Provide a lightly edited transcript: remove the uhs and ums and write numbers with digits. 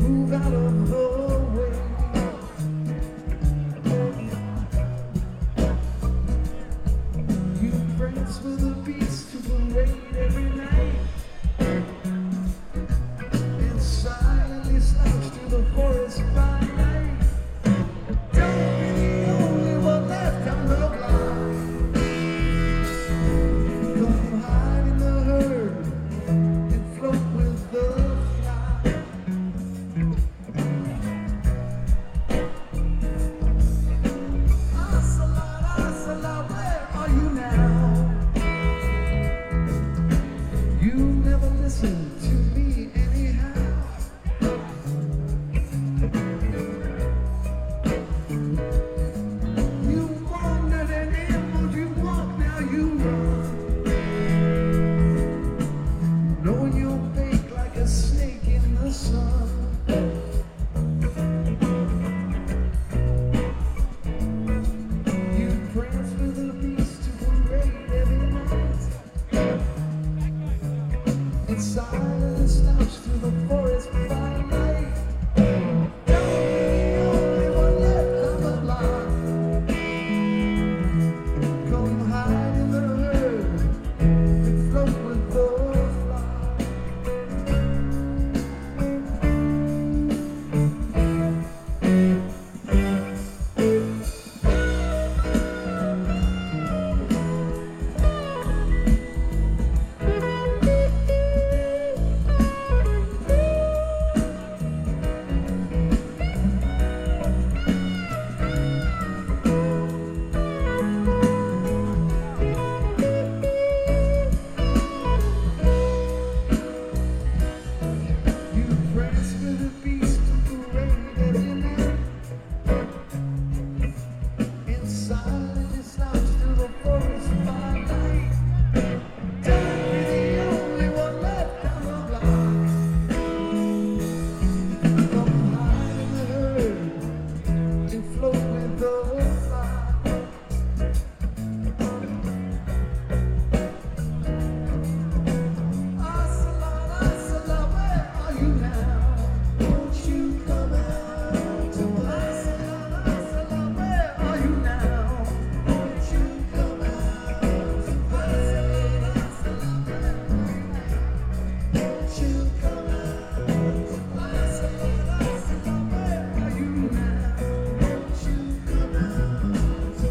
move out of the way. You prance with the beast to parade every night, and silently slouch through the forest by night. Don't be the only one left on the block. Come hide in the herd and float with the flock. Asala, where are you now? You never listen to me anyhow. You wandered and ambled, you walk, now you run. Knowing you'll bake like a snake in the sun. You prance with the beast to parade every night, and silently slouch through the forest by night. Don't be the only one left on the block. Come hide in the herd and float with the flock. You prance with the beast to parade every night, and silently slouch through the forest by night. Don't be the only one left on the block. Come hide in the herd and float with the flock. Asala, where are you now? Won't you come out to Asala, where are you now? Won't you come out to Asala, where are you now? Won't you come out to Asala, where are you now? Won't you come out to